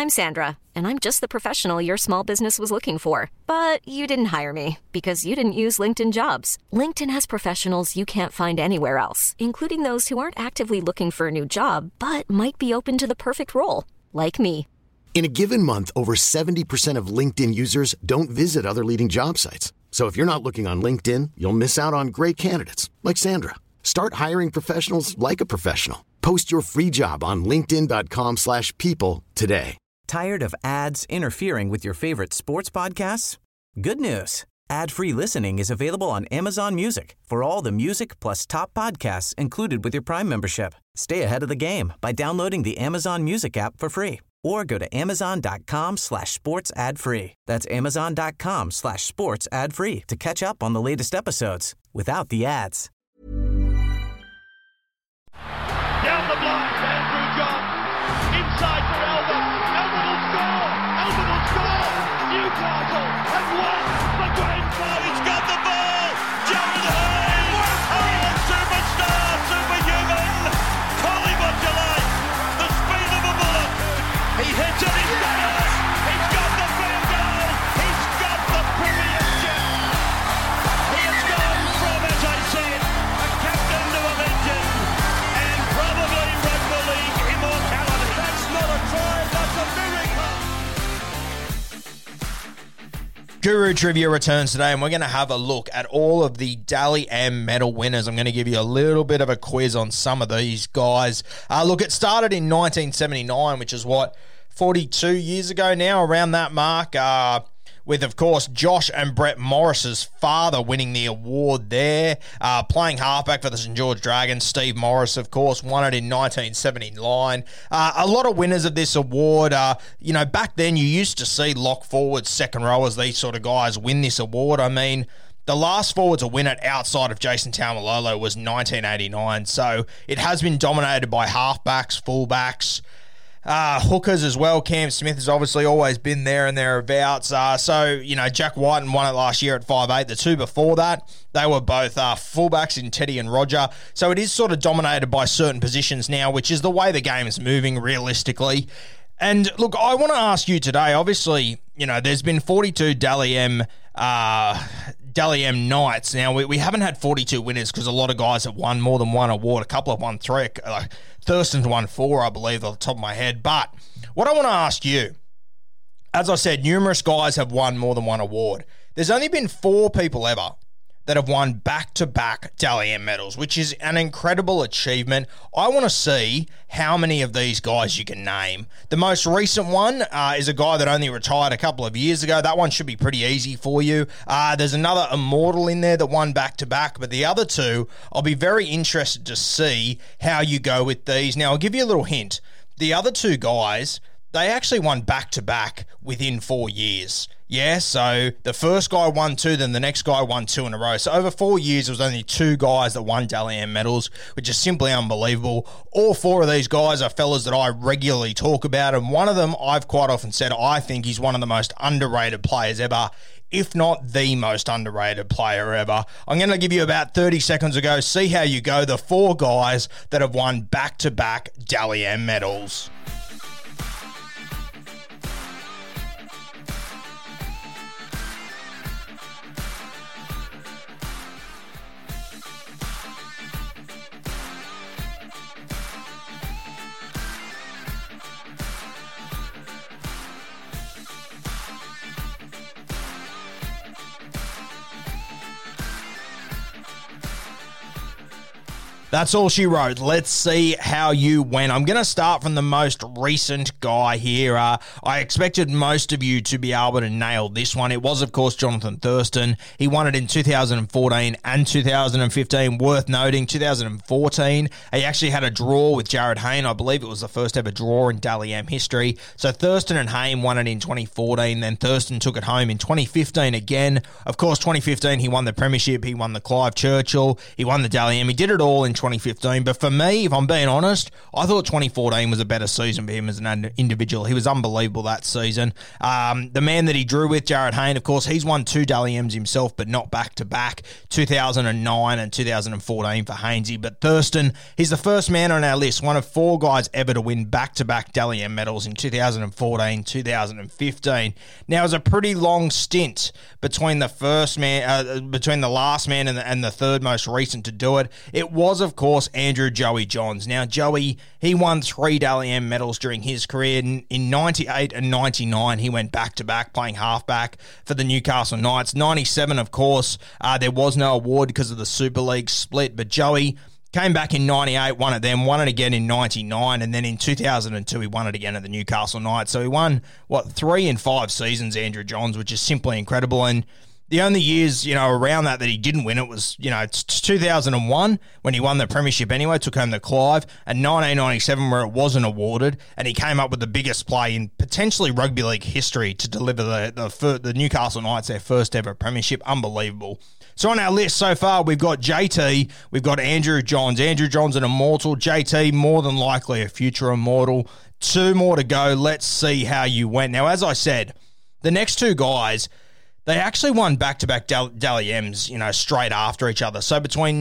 I'm Sandra, and I'm just the professional your small business was looking for. But you didn't hire me because you didn't use LinkedIn Jobs. LinkedIn has professionals you can't find anywhere else, including those who aren't actively looking for a new job, but might be open to the perfect role, like me. In a given month, over 70% of LinkedIn users don't visit other leading job sites. So if you're not looking on LinkedIn, you'll miss out on great candidates like Sandra. Start hiring professionals like a professional. Post your free job on linkedin.com/people today. Tired of ads interfering with your favorite sports podcasts? Good news. Ad-free listening is available on Amazon Music for all the music plus top podcasts included with your Prime membership. Stay ahead of the game by downloading the Amazon Music app for free or go to amazon.com/sports ad free. That's amazon.com/sports ad free to catch up on the latest episodes without the ads. Down the block, Andrew John. Inside for Elba. Elba will score. Elba will score. Newcastle have won the Grand Final. He's got the ball. Jared Hayes. Oh, superstar, superhuman. Call him what you like. The speed of a bullet. He hits it. He's got it. He's got the field goal. He's got the premiership. He has gone from, as I said, a captain to a legend. Probably rugby league immortality. That's not a try, that's a miracle. Guru Trivia returns today, and we're going to have a look at all of the Dally M medal winners. I'm going to give you a little bit of a quiz on some of these guys. Look, it started in 1979, which is 42 years ago now, around that mark. With, of course, Josh and Brett Morris's father winning the award there. Playing halfback for the St. George Dragons, Steve Morris, of course, won it in 1979. A lot of winners of this award. Back then you used to see lock forwards, second rowers, these sort of guys win this award. I mean, the last forward to win it outside of Jason Taumalolo was 1989, so it has been dominated by halfbacks, fullbacks, hookers as well. Cam Smith has obviously always been there and thereabouts. Jack Whiten won it last year at 5'8". The two before that, they were both fullbacks in Teddy and Roger. So it is sort of dominated by certain positions now, which is the way the game is moving realistically. And look, I want to ask you today, obviously, there's been 42 Dally M nights. Now, we haven't had 42 winners because a lot of guys have won more than one award. A couple have won 3. Thurston's won 4, I believe, off the top of my head. But what I want to ask you, as I said, numerous guys have won more than one award. There's only been 4 people ever that have won back-to-back Dally M medals, which is an incredible achievement. I want to see how many of these guys you can name. The most recent one is a guy that only retired a couple of years ago. That one should be pretty easy for you. There's another immortal in there that won back-to-back, but the other two, I'll be very interested to see how you go with these. Now, I'll give you a little hint. The other two guys, they actually won back-to-back within 4 years. Yeah, so the first guy won 2, then the next guy won 2 in a row. So over 4 years, there was only 2 guys that won Dally M medals, which is simply unbelievable. All 4 of these guys are fellas that I regularly talk about, and one of them, I've quite often said, I think he's one of the most underrated players ever, if not the most underrated player ever. I'm going to give you about 30 seconds ago. See how you go. The 4 guys that have won back-to-back Dally M medals. That's all she wrote. Let's see how you went. I'm going to start from the most recent guy here. I expected most of you to be able to nail this one. It was, of course, Jonathan Thurston. He won it in 2014 and 2015. Worth noting, 2014, he actually had a draw with Jared Hayne. I believe it was the first ever draw in Dally M history. So Thurston and Hayne won it in 2014. Then Thurston took it home in 2015 again. Of course, 2015, he won the Premiership. He won the Clive Churchill. He won the Dally M. He did it all in 2015. But for me, if I'm being honest, I thought 2014 was a better season for him as an individual. He was unbelievable that season. The man that he drew with, Jarryd Hayne, of course, he's won 2 Dally M's himself, but not back-to-back, 2009 and 2014 for Hainesy. But Thurston, he's the first man on our list, one of 4 guys ever to win back-to-back Dally M medals in 2014, 2015. Now, it was a pretty long stint between the last man and the third most recent to do it. It was, of course, Andrew Joey Johns. Now, Joey, he won 3 Dally M medals during his career. In 98 and 99, he went back-to-back, playing halfback for the Newcastle Knights. 97, of course, there was no award because of the Super League split, but Joey came back in 98, won it then, won it again in 99, and then in 2002 he won it again at the Newcastle Knights. So he won, 3 in 5 seasons, Andrew Johns, which is simply incredible. And the only years, around that he didn't win it was, it's 2001 when he won the premiership anyway, took home the Clive, and 1997 where it wasn't awarded, and he came up with the biggest play in potentially rugby league history to deliver the Newcastle Knights their first ever premiership. Unbelievable. So on our list so far, we've got JT, we've got Andrew Johns. Andrew Johns, an immortal. JT, more than likely a future immortal. 2 more to go. Let's see how you went. Now, as I said, the next 2 guys, they actually won back-to-back Dally M's, straight after each other. So between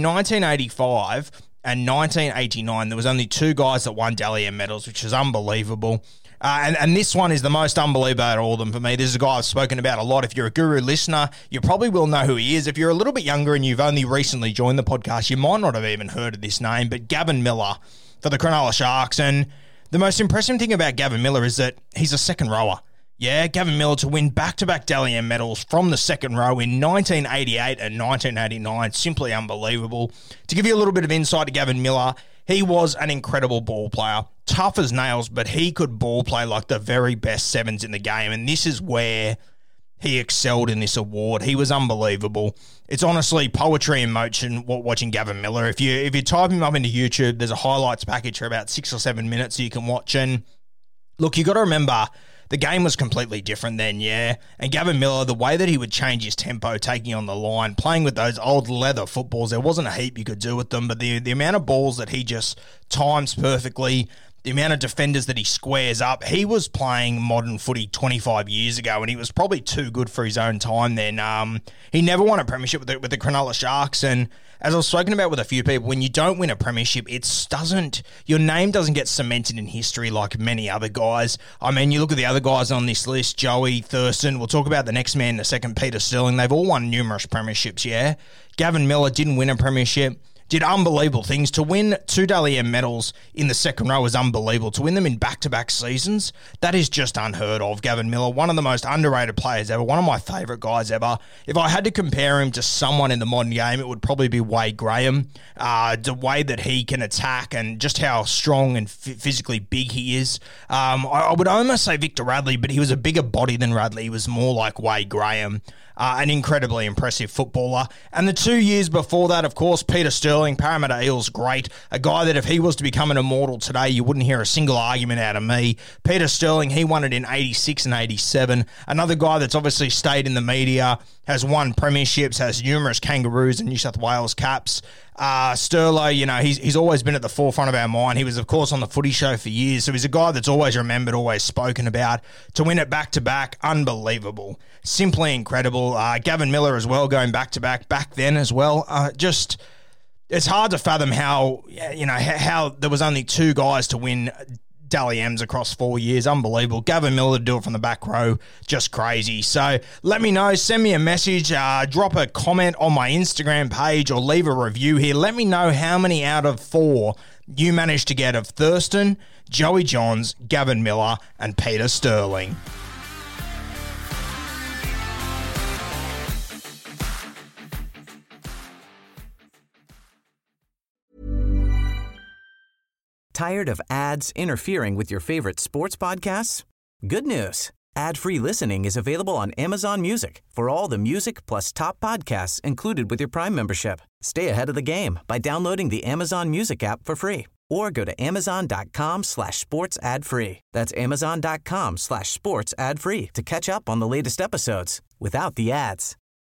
1985 and 1989, there was only 2 guys that won Dally M medals, which is unbelievable. And this one is the most unbelievable out of all of them for me. This is a guy I've spoken about a lot. If you're a Guru listener, you probably will know who he is. If you're a little bit younger and you've only recently joined the podcast, you might not have even heard of this name, but Gavin Miller for the Cronulla Sharks. And the most impressive thing about Gavin Miller is that he's a second rower. Yeah, Gavin Miller to win back-to-back Dally M medals from the second row in 1988 and 1989. Simply unbelievable. To give you a little bit of insight to Gavin Miller, he was an incredible ball player. Tough as nails, but he could ball play like the very best sevens in the game. And this is where he excelled in this award. He was unbelievable. It's honestly poetry in motion watching Gavin Miller. If you type him up into YouTube, there's a highlights package for about 6 or 7 minutes so you can watch. And look, you got to remember, the game was completely different then, yeah. And Gavin Miller, the way that he would change his tempo, taking on the line, playing with those old leather footballs, there wasn't a heap you could do with them, but the amount of balls that he just times perfectly, the amount of defenders that he squares up, he was playing modern footy 25 years ago, and he was probably too good for his own time then. He never won a premiership with the Cronulla Sharks, and as I've spoken about with a few people, when you don't win a premiership, your name doesn't get cemented in history like many other guys. I mean, you look at the other guys on this list, Joey, Thurston, we'll talk about the next man in a second, Peter Sterling. They've all won numerous premierships, yeah? Gavin Miller didn't win a premiership. Did unbelievable things. To win 2 Dally M medals in the second row is unbelievable. To win them in back-to-back seasons, that is just unheard of. Gavin Miller, one of the most underrated players ever, one of my favourite guys ever. If I had to compare him to someone in the modern game, it would probably be Wade Graham. The way that he can attack and just how strong and physically big he is. I would almost say Victor Radley, but he was a bigger body than Radley. He was more like Wade Graham. An incredibly impressive footballer. And the 2 years before that, of course, Peter Sterling, Parramatta Eels great, a guy that if he was to become an immortal today, you wouldn't hear a single argument out of me. Peter Sterling, he won it in 86 and 87. Another guy that's obviously stayed in the media, has won premierships, has numerous Kangaroos and New South Wales caps. Sterlo, he's always been at the forefront of our mind. He was, of course, on the Footy Show for years, so he's a guy that's always remembered, always spoken about. To win it back-to-back, unbelievable. Simply incredible. Gavin Miller as well, going back-to-back, back then as well. It's hard to fathom how there was only 2 guys to win Dally M's across 4 years. Unbelievable. Gavin Miller to do it from the back row, just crazy. So let me know. Send me a message. Drop a comment on my Instagram page or leave a review here. Let me know how many out of 4 you managed to get of Thurston, Joey Johns, Gavin Miller, and Peter Sterling. Tired of ads interfering with your favorite sports podcasts? Good news. Ad-free listening is available on Amazon Music for all the music plus top podcasts included with your Prime membership. Stay ahead of the game by downloading the Amazon Music app for free or go to amazon.com/sports ad free. That's amazon.com/sports ad free to catch up on the latest episodes without the ads.